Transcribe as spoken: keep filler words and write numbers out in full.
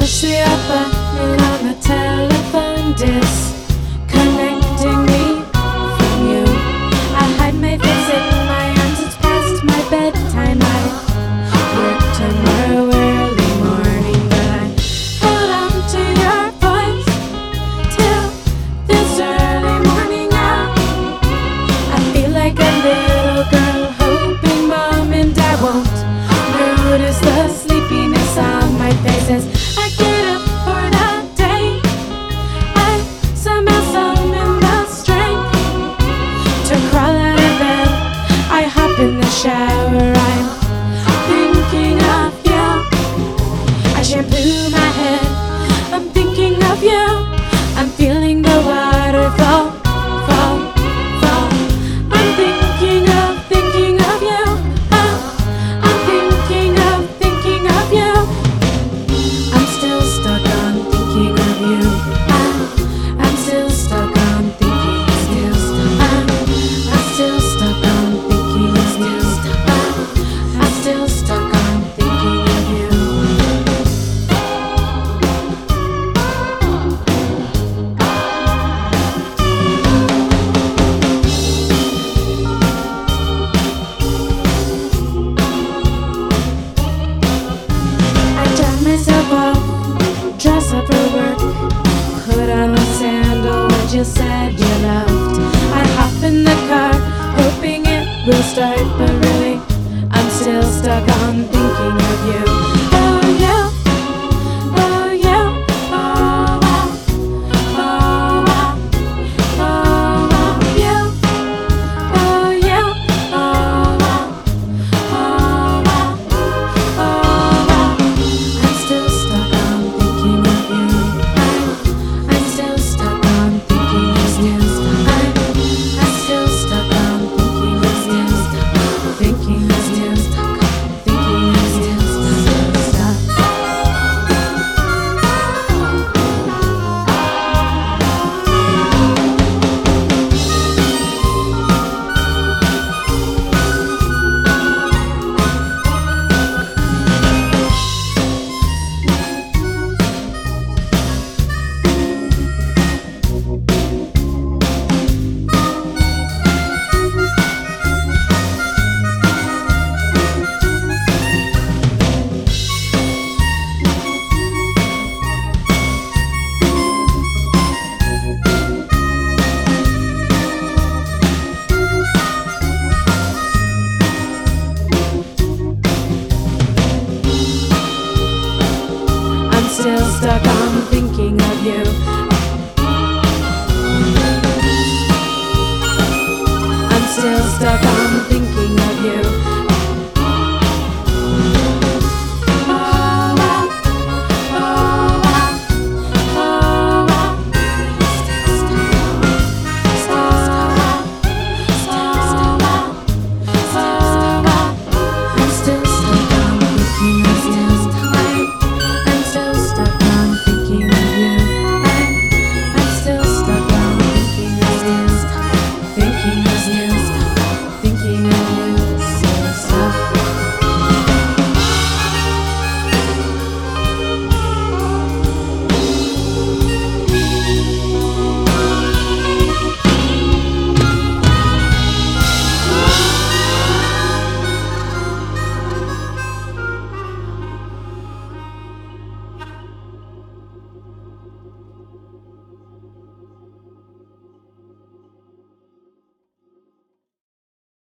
Push the up button on the telephone, disconnecting me from you. I hide my face in my arms, it's past my bedtime. I work tomorrow early morning, but I hold on to your voice till this early morning hour. I feel like a little girl hoping mom and dad won't notice the sleepiness on my face as I get up for the day. I somehow summon the strength to crawl out of bed. I hop in the shower, I'm thinking of you. I shampoo my head, I'm thinking of you. I'm feeling the water fall, fall, fall. I'm thinking of, thinking of you. Oh, I'm thinking of, thinking of you. I'm still stuck on thinking of you. I'm, I'm still stuck on thinking, still stuck. I'm, I'm still stuck on thinking, still stuck. I'm, I'm still stuck on thinking of you. I dry myself off, dress up for work, put on a sandal when you said you left. I hop in the car, hoping it will start, but really, I'm still stuck on thinking of you. Oh, you, oh, you, oh, wow, oh, wow, oh, wow, you, oh, you, oh, wow, oh, wow, oh, wow. I'm still stuck on thinking of you. I'm, I'm still stuck on thinking of still stuck. I'm, I'm still stuck on thinking of still stuck. Thinking of still stuck. Thinking of still stuck. I'm still stuck on thinking of you. I'm still stuck